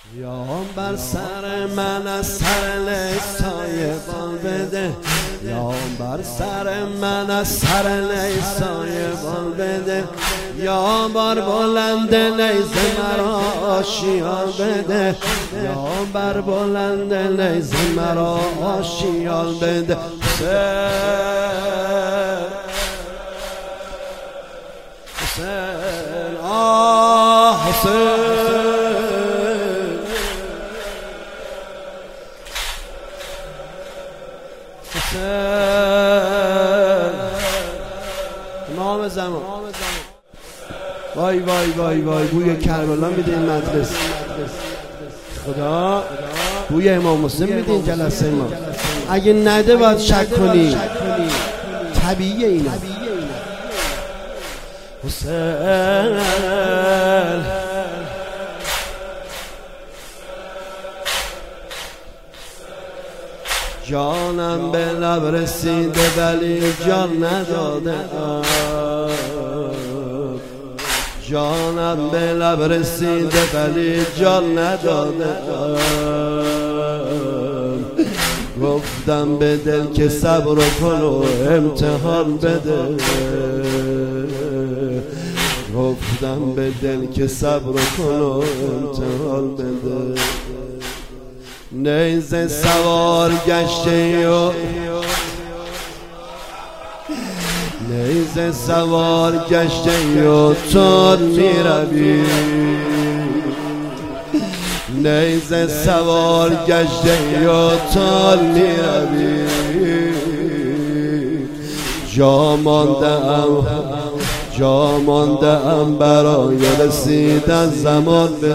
یا بر سر من از سر لیسای بال بده، یا بر سر من از سر لیسای بال بده، یا بر بلند نیزه مرا آشیال بده، یا بر بلند نیزه مرا آشیال بده. حسین آه حسین امام زمان. وای وای وای وای بوی کربلا میده این مجلس، خدا بوی امام حسین میده این جلسه ما. اگه نده باید شک کنی، طبیعیه اینا. حسین جانم به لب رسیده ولی جان نداده، جانم به لب رسیده ولی جان نداده. گفتم به دل که صبر کن و امتحان بده، گفتم به دل که صبر کن و امتحان بده. نیزه سوار گشته و نیزه سوار گشته و تو میروی، نیزه سوار گشته و تو میروی. جا مانده ام برای رسیدن زمان بده،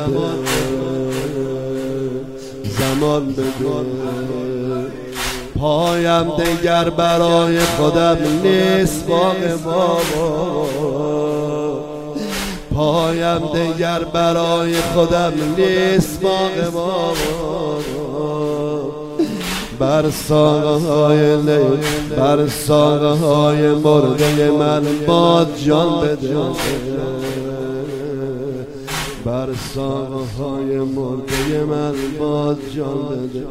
زمان بده. پایم دگر برای خودم نیست باغ بابا، پایم دگر برای خودم نیست باغ بابا. بر ساقه های مرده من باد جان بده، بر ساقه های مرده من باد جان بده.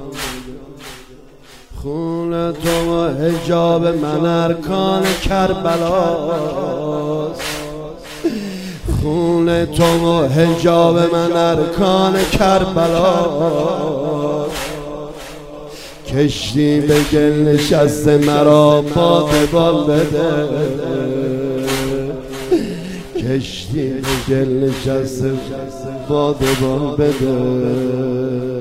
خون تو و حجاب من ارکان کربلاست، خون تو و حجاب من ارکان کربلاست. کشتی به گل نشسته مرا باد بال بده، کشتی به گل نشسته باد بال بده.